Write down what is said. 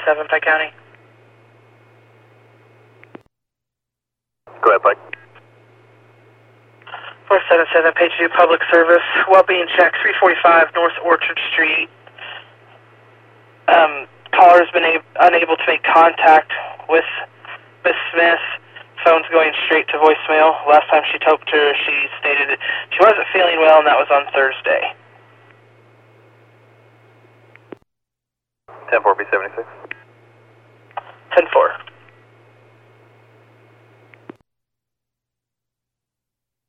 477, Pike County. Go ahead, Pike. 477, page 2, public service, well-being check, 345 North Orchard Street. Caller's been unable to make contact with Miss Smith. Phone's going straight to voicemail. Last time she talked to her, she stated that she wasn't feeling well, and that was on Thursday. 10-4, B76. 10-4.